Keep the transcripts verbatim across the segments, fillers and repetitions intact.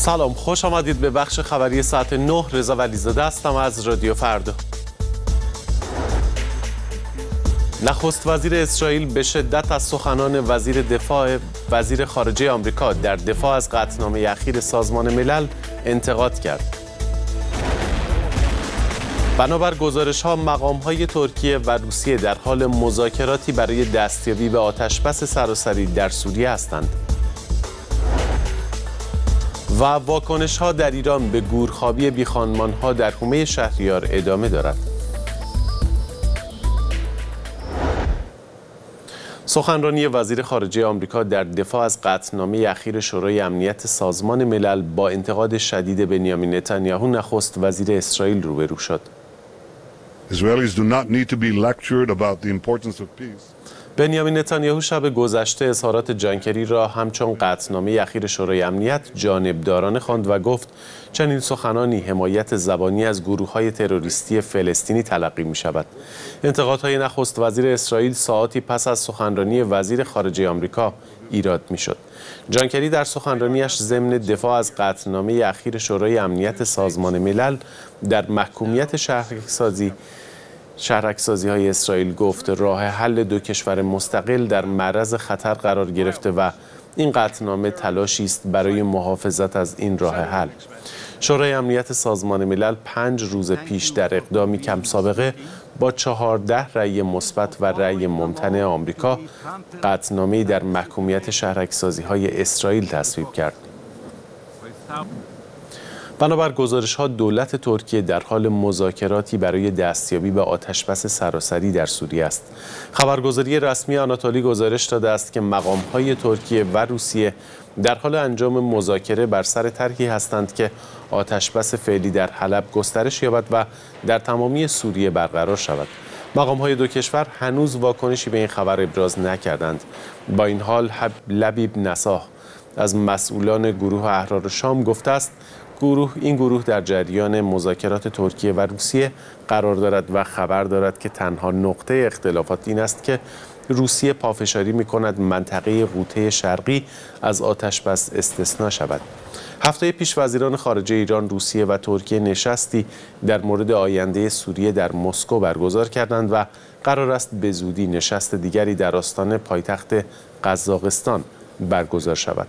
سلام، خوش آمدید به بخش خبری ساعت نه. رضا ولیزاده هستم از رادیو فردا. نخست وزیر اسرائیل به شدت از سخنان وزیر دفاع وزیر خارجه آمریکا در دفاع از قطعنامه اخیر سازمان ملل انتقاد کرد. بنابر گزارش‌ها مقام‌های ترکیه و روسیه در حال مذاکراتی برای دستیابی به آتشبس سراسری در سوریه هستند. و واکنش‌ها در ایران به گورخوابی بیخانمان‌ها در حومه شهریار ادامه دارد. سخنرانی وزیر خارجه آمریکا در دفاع از قطعنامه اخیر شورای امنیت سازمان ملل با انتقاد شدید بنیامین نتانیاهو نخست وزیر اسرائیل روبرو شد. Israelis do not need to be lectured about the importance of peace. بنیامین نتانیاهو شب گذشته اظهارات جان کری را همچون قطعنامه اخیر شورای امنیت جانبدارانه خواند و گفت چنین سخنانی حمایت زبانی از گروه‌های تروریستی فلسطینی تلقی می‌شود. انتقادهای نخست وزیر اسرائیل ساعاتی پس از سخنرانی وزیر خارجه آمریکا ایراد می‌شد. جان کری در سخنرانیش ضمن دفاع از قطعنامه اخیر شورای امنیت سازمان ملل در محکومیت شهرک‌سازی شهرک‌سازی های اسرائیل گفت راه حل دو کشور مستقل در معرض خطر قرار گرفته و این قطعنامه تلاشی است برای محافظت از این راه حل. شورای امنیت سازمان ملل پنج روز پیش در اقدامی کم سابقه با چهارده رأی مثبت و رأی ممتنع آمریکا قطعنامه‌ای در محکومیت شهرک‌سازی های اسرائیل تصویب کرد. بنابر گزارش‌ها دولت ترکیه در حال مذاکراتی برای دستیابی به آتشبس سراسری در سوریه است. خبرگزاری رسمی آناتولی گزارش داده است که مقام‌های ترکیه و روسیه در حال انجام مذاکره بر سر طرحی هستند که آتشبس فعلی در حلب گسترش یابد و در تمامی سوریه برقرار شود. مقام‌های دو کشور هنوز واکنشی به این خبر ابراز نکردند. با این حال لبیب نساح از مسئولان گروه احرار شام گفته است گروه این گروه در جریان مذاکرات ترکیه و روسیه قرار دارد و خبر دارد که تنها نقطه اختلافات این است که روسیه پافشاری می‌کند منطقه غوطه شرقی از آتشبس استثنا شود. هفته پیش وزیران خارجه ایران، روسیه و ترکیه نشستی در مورد آینده سوریه در مسکو برگزار کردند و قرار است به زودی نشست دیگری در آستان پایتخت قزاقستان برگزار شود.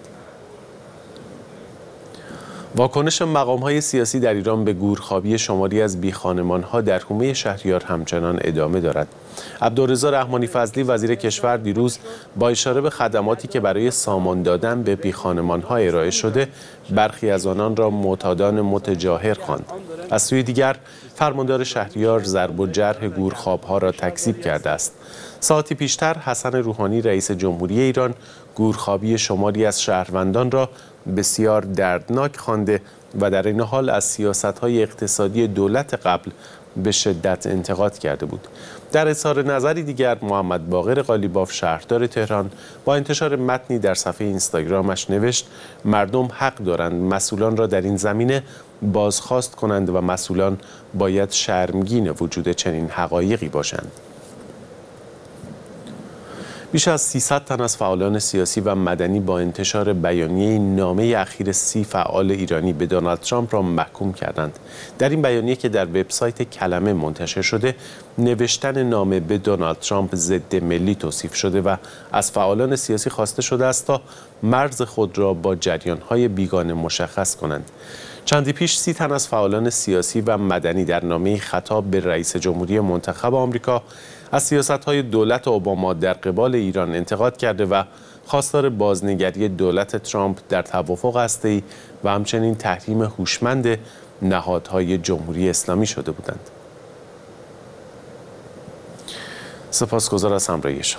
واکنش مقام‌های سیاسی در ایران به گورخوابی شماری از بیخانمان‌ها در حومه شهریار همچنان ادامه دارد. عبدالرضا رحمانی فضلی وزیر کشور دیروز با اشاره به خدماتی که برای سامان دادن به بیخانمان‌ها ارائه شده، برخی از آنان را معتادان متجاهر خواند. از سوی دیگر فرماندار شهریار ضرب و جرح گورخواب‌ها را تکذیب کرده است. ساعتی پیشتر حسن روحانی رئیس جمهوری ایران گورخوابی شماری از شهروندان را بسیار دردناک خوانده و در این حال از سیاست‌های اقتصادی دولت قبل به شدت انتقاد کرده بود. در اظهار نظری دیگر محمد باقر قالیباف شهردار تهران با انتشار متنی در صفحه اینستاگرامش نوشت مردم حق دارند مسئولان را در این زمینه بازخواست کنند و مسئولان باید شرمگین وجود چنین حقایقی باشند. بیش از سیصد تن از فعالان سیاسی و مدنی با انتشار بیانیه نامه اخیر سی فعال ایرانی به دونالد ترامپ را محکوم کردند. در این بیانیه که در وبسایت کلمه منتشر شده، نوشتن نامه به دونالد ترامپ ضد ملی توصیف شده و از فعالان سیاسی خواسته شده است تا مرز خود را با جریان‌های بیگانه مشخص کنند. چندی پیش سی تن از فعالان سیاسی و مدنی در نامه خطاب به رئیس جمهوری منتخب آمریکا از سیاست‌های دولت اوباما در قبال ایران انتقاد کرده و خواستار بازنگری دولت ترامپ در توافق هسته‌ای و همچنین تحریم هوشمند نهادهای جمهوری اسلامی شده بودند. سپاسگزار از همراهی شما.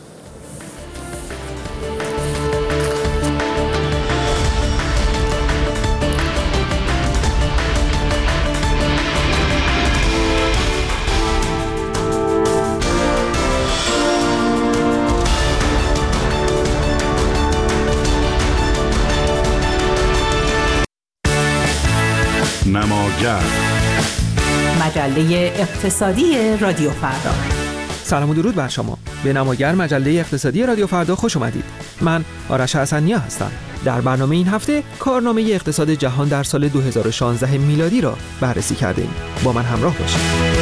نماگر مجله اقتصادی رادیو فردا. سلام و درود بر شما. به نماگر مجله اقتصادی رادیو فردا خوش اومدید. من آرش حسنیا هستم. در برنامه این هفته کارنامه اقتصاد جهان در سال دو هزار و شانزده میلادی را بررسی کردیم. با من همراه باشید.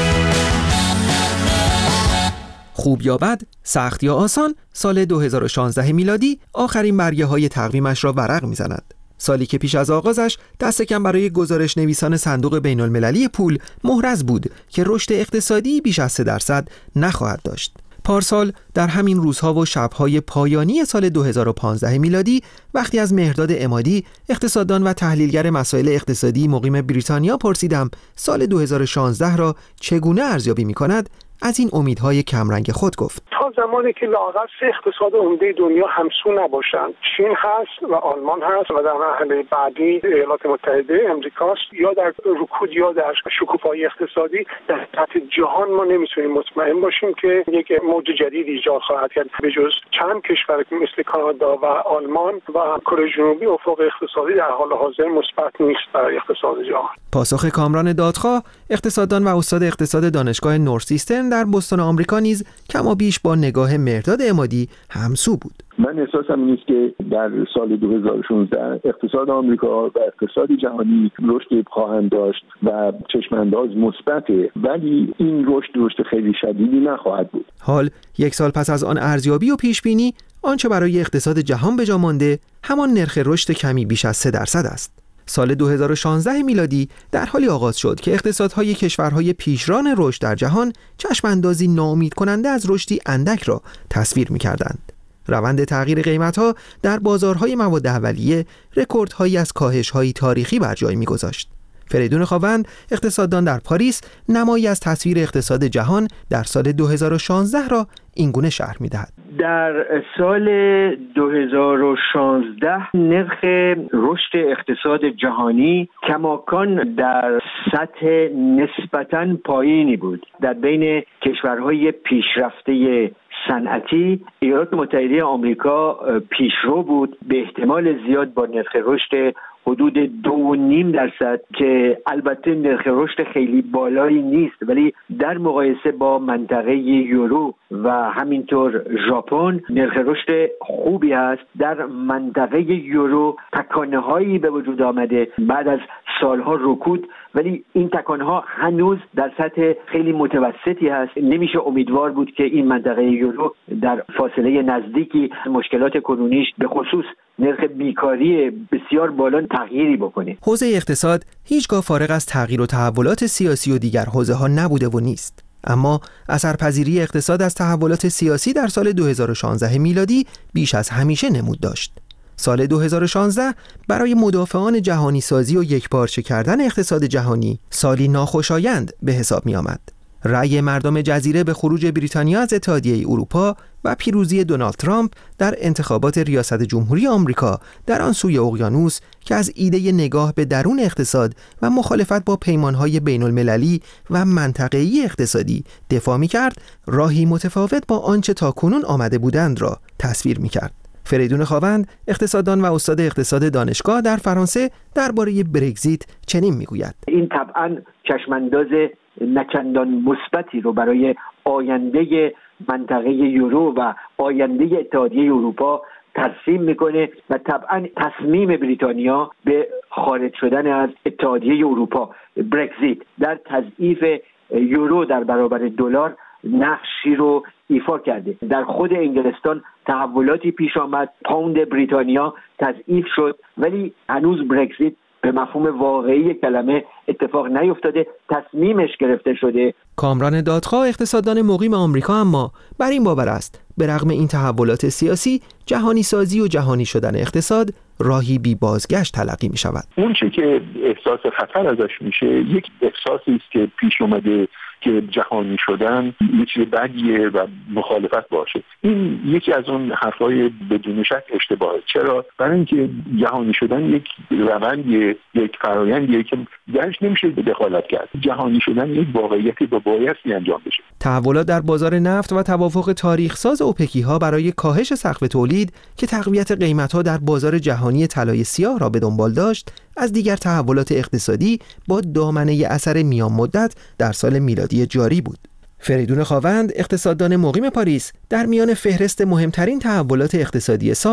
خوب یا بد، سخت یا آسان، سال دو هزار و شانزده میلادی آخرین برگه‌های تقویمش را ورق می‌زند. سالی که پیش از آغازش دست کم برای گزارش نویسان صندوق بین‌المللی پول محرز بود که رشد اقتصادی بیش از سه درصد نخواهد داشت. پارسال در همین روزها و شب‌های پایانی سال دو هزار و پانزده میلادی وقتی از مهرداد عمادی اقتصاددان و تحلیلگر مسائل اقتصادی مقیم بریتانیا پرسیدم سال دو هزار و شانزده را چگونه ارزیابی می‌کند، از این امیدهای کمرنگ خود گفت: تا زمانی که لااقل سه اقتصاد عمده دنیا همسو نباشند، چین هست و آلمان هست و در مرحله بعدی ایالات متحده امریکاست، یا در رکود یا در شکوفایی اقتصادی در سطح جهان ما نمیتونیم مطمئن باشیم که یک موج جدید ایجاد خواهد کرد. به جز چند کشور مثل کانادا و آلمان و کره جنوبی، افق اقتصادی در حال حاضر مثبت نیست برای اقتصاد جهان. پاسخ کامران دادخواه، اقتصاددان و استاد اقتصاد دانشگاه نورثیسترن در بوستون آمریکا نیز کما بیش با نگاه مهرداد عمادی همسو بود. من احساسم این است که در سال دو هزار و شانزده اقتصاد آمریکا و اقتصاد جهانی رشد خواهند داشت و چشمانداز مثبته، ولی این رشد رشد خیلی شدیدی نخواهد بود. حال یک سال پس از آن ارزیابی و پیش بینی، آنچه برای اقتصاد جهان به جا مانده همان نرخ رشد کمی بیش از سه درصد است. سال دو هزار و شانزده میلادی در حالی آغاز شد که اقتصادهای کشورهای پیشران رشد در جهان چشماندازی ناامید کننده از رشدی اندک را تصویر می‌کردند. روند تغییر قیمت‌ها در بازارهای مواد اولیه رکوردهایی از کاهش‌های تاریخی بر جای می‌گذاشت. فریدون خاوند، اقتصاددان در پاریس، نمایی از تصویر اقتصاد جهان در سال دو هزار و شانزده را اینگونه شرح می‌دهد. در سال دو هزار و شانزده نرخ رشد اقتصاد جهانی کماکان در سطح نسبتاً پایینی بود. در بین کشورهای پیشرفته صنعتی ایالات متحده آمریکا پیشرو بود، به احتمال زیاد با نرخ رشد حدود دو و نیم درصد که البته نرخ رشد خیلی بالایی نیست، ولی در مقایسه با منطقه یورو و همینطور ژاپن نرخ رشد خوبی است. در منطقه یورو تکانه هایی به وجود آمده بعد از سالها رکود، ولی این تکانه ها هنوز در سطح خیلی متوسطی هست. نمیشه امیدوار بود که این منطقه یورو در فاصله نزدیکی مشکلات کنونیش به خصوص نرخ بیکاری بسیار بالا تغییری بکنه. حوزه اقتصاد هیچگاه فارغ از تغییر و تحولات سیاسی و دیگر حوزه ها نبوده و نیست. اما اثرپذیری اقتصاد از تحولات سیاسی در سال دو هزار و شانزده میلادی بیش از همیشه نمود داشت. سال دو هزار و شانزده برای مدافعان جهانی سازی و یکپارچه کردن اقتصاد جهانی سالی ناخوشایند به حساب می آمد. رأی مردم جزیره به خروج بریتانیا از اتحادیه اروپا و پیروزی دونالد ترامپ در انتخابات ریاست جمهوری آمریکا در آن سوی اقیانوس که از ایده نگاه به درون اقتصاد و مخالفت با پیمانهای بین المللی و منطقه‌ای اقتصادی دفاع می‌کرد، راهی متفاوت با آنچه تاکنون آمده بودند را تصویر می‌کرد. فریدون خاوند، اقتصاددان و استاد اقتصاد دانشگاه در فرانسه، درباره برگزیت چنین میگوید: این طبعاً چشمانداز نچندان مثبتی رو برای آینده منطقه یورو و آینده اتحادیه اروپا ترسیم میکنه و طبعاً تصمیم بریتانیا به خارج شدن از اتحادیه اروپا، برگزیت، در تضعیف یورو در برابر دلار نقشی رو ایفا کرده. در خود انگلستان تحولاتی پیش آمد، پوند بریتانیا تضعیف شد، ولی هنوز برگزیت به مفهوم واقعی کلمه اتفاق نیفتاده، تصمیمش گرفته شده. کامران دادخواه، اقتصاددان مقیم آمریکا، اما بر این باور است به رغم این تحولات سیاسی، جهانی سازی و جهانی شدن اقتصاد راهی بی بازگشت تلقی می شود. اون چه که احساس خطر ازش میشه یک احساسی است که پیش اومده که جهانی شدن یه چیز بدیه و مخالفت باشه. این یکی از اون حرفای بدون شک اشتباهه. چرا؟ برای اینکه جهانی شدن یک روندیه، یک فرآیندیه که درش نمیشه دخالت کرد. جهانی شدن یک واقعیتی با بایستی انجام بشه. تحولات در بازار نفت و توافق تاریخ ساز اوپکی ها برای کاهش سقف تولید که تقویت قیمت ها در بازار جهانی طلای سیاه را به دنبال داشت، از دیگر تحولات اقتصادی با دامنه اثر میان مدت در سال میلادی جاری بود. فریدون خاوند، اقتصاددان مقیم پاریس، در میان فهرست مهمترین تحولات اقتصادی سال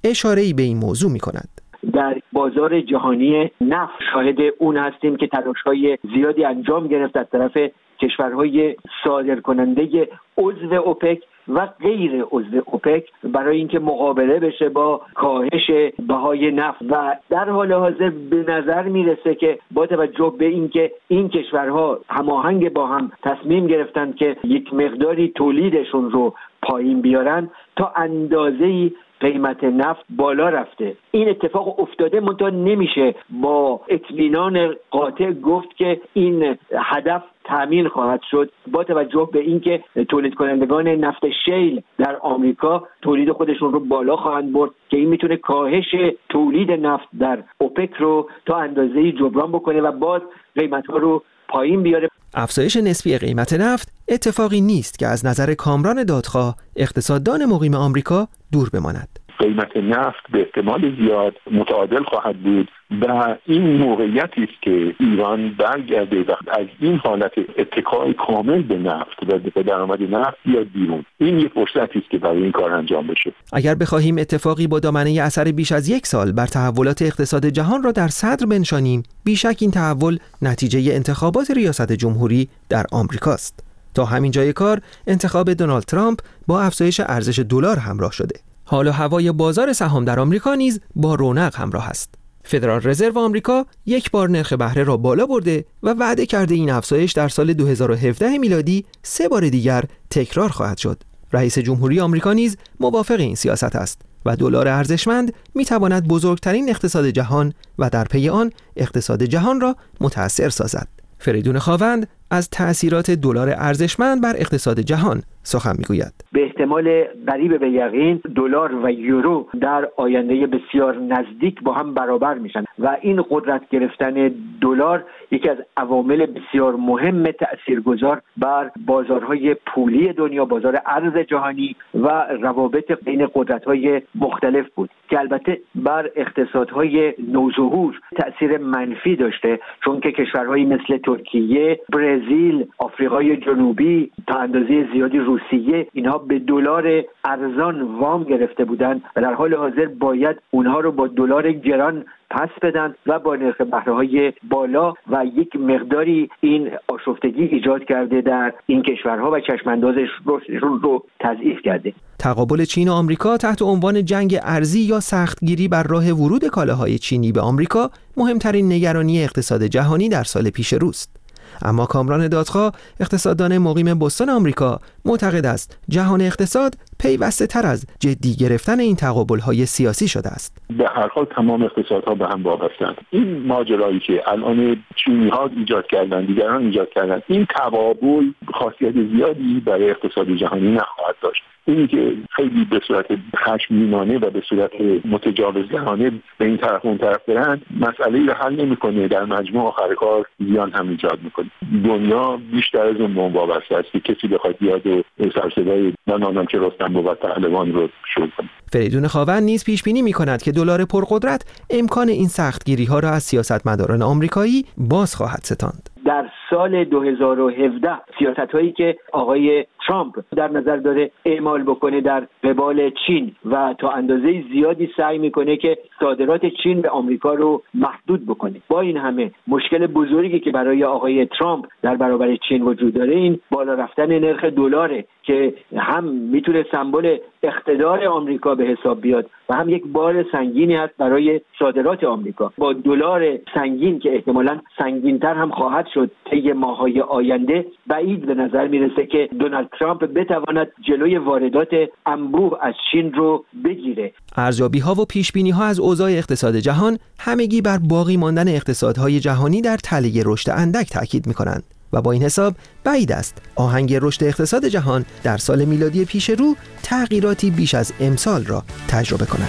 اشاره‌ای به این موضوع می‌کند. در بازار جهانی نفت شاهد اون هستیم که تلاش‌های زیادی انجام گرفت از طرف کشورهای صادرکننده عضو اوپک و غیر عضو اوپک برای اینکه مقابله بشه با کاهش بهای نفت و در حال حاضر به نظر میرسه که با توجه به اینکه این کشورها هماهنگ با هم تصمیم گرفتن که یک مقداری تولیدشون رو پایین بیارن، تا اندازه‌ای قیمت نفت بالا رفته. این اتفاق افتاده، منتها نمیشه با اطمینان قاطع گفت که این هدف تامین خواهد شد، با توجه به اینکه تولید کنندگان نفت شیل در آمریکا تولید خودشون رو بالا خواهند برد که این میتونه کاهش تولید نفت در اوپک رو تا اندازه‌ای جبران بکنه و باز قیمت‌ها رو پایین بیاره. افزایش نسبی قیمت نفت اتفاقی نیست که از نظر کامران دادخواه، اقتصاددان مقیم آمریکا، دور بماند. قیمت نفت به احتمال زیاد متعادل خواهد بود و این موقعیتی است که ایران برگرده و از این حالت اتکای کامل به نفت و به درآمد نفت بیاد بیرون. این یک فرصتی است که برای این کار انجام بشه. اگر بخواهیم اتفاقی با دامنه اثر بیش از یک سال بر تحولات اقتصاد جهان را در صدر بنشانیم، بیشک این تحول نتیجه انتخابات ریاست جمهوری در آمریکاست. تا همین جای کار انتخاب دونالد ترامپ با افزایش ارزش دلار همراه شده. حال و هوای بازار سهام در آمریکا نیز با رونق همراه است. فدرال رزرو آمریکا یک بار نرخ بهره را بالا برده و وعده کرده این افزایش در سال دو هزار و هفده میلادی سه بار دیگر تکرار خواهد شد. رئیس جمهوری آمریکا نیز موافق این سیاست است و دلار ارزشمند میتواند بزرگترین اقتصاد جهان و در پی آن اقتصاد جهان را متأثر سازد. فریدون خاوند از تأثیرات دلار ارزشمند بر اقتصاد جهان سخن میگوید. به احتمال قریب به یقین دلار و یورو در آینده بسیار نزدیک با هم برابر میشن و این قدرت گرفتن دلار یکی از عوامل بسیار مهم تأثیرگذار بر بازارهای پولی دنیا، بازار ارز جهانی و روابط بین قدرت‌های مختلف بود که البته بر اقتصادهای نوظهور تأثیر منفی داشته، چون که کشورهایی مثل ترکیه، برزیل، آفریقای جنوبی، تا اندازه زیادی روسیه، اینها به دلار ارزان وام گرفته بودند و در حال حاضر باید اونها رو با دلار گران پس بدن و با نرخ بهره‌های بالا و یک مقداری این آشفتگی ایجاد کرده در این کشورها و چشماندازش رشدشون رو تضعیف کرده. تقابل چین و آمریکا تحت عنوان جنگ ارزی یا سختگیری بر راه ورود کالاهای چینی به آمریکا مهمترین نگرانی اقتصاد جهانی در سال پیش روست. اما کامران دادخواه، اقتصاددان مقیم بوستون آمریکا، معتقد است جهان اقتصاد پیوسته تر از جدی گرفتن این تقابل‌های سیاسی شده است. به هر حال تمام اقتصادها به هم وابسته‌اند. این ماجرایی که الان چینی‌ها ایجاد کردن، دیگران ایجاد کردن، این تقابل خاصیت زیادی برای اقتصاد جهانی نخواهد داشت. اینی که خیلی به صورت خشمگینانه و به صورت متجاوزگرانه به این طرف اون طرف برن، مسئله رو حل نمی‌کنه، در مجموع آخر کار زیان هم ایجاد می‌کنه. دنیا بیشتر از اون وابسته است که کسی بخواد بیاد و سرصدای من آدم که رستم بود پهلوان رو شروع کنه. فریدون خاوند نیز پیش بینی می‌کند که دلار پرقدرت امکان این سختگیری‌ها را از سیاستمداران آمریکایی باز خواهد ستاند. در سال دو هزار و هفده سیاست‌هایی که آقای ترامپ در نظر داره اعمال بکنه در قبال چین و تا اندازه زیادی سعی میکنه که صادرات چین به آمریکا رو محدود بکنه. با این همه مشکل بزرگی که برای آقای ترامپ در برابر چین وجود داره این بالا رفتن نرخ دلاره که هم میتونه سمبل اقتدار آمریکا به حساب بیاد و هم یک بار سنگینی هست برای صادرات آمریکا. با دلار سنگین که احتمالاً سنگین‌تر هم خواهد شد طی ماه‌های آینده، بعید به نظر میرسه که دونالد ترامپ بتواند جلوی واردات انبوه از چین رو بگیره. ارزیابی‌ها و پیش‌بینی‌ها از اوضاع اقتصاد جهان همگی بر باقی ماندن اقتصادهای جهانی در تله رشد اندک تاکید می‌کنند و با این حساب بعید است آهنگ رشد اقتصاد جهان در سال میلادی پیش رو تغییراتی بیش از امسال را تجربه کند.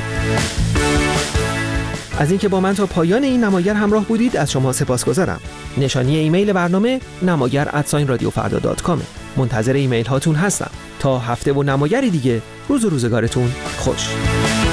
از اینکه با من تا پایان این نماگر همراه بودید از شما سپاسگزارم. نشانی ایمیل برنامه نماگر ات رادیو فردا دات کام. منتظر ایمیل هاتون هستم. تا هفته و نماگری دیگه، روز و روزگارتون خوش.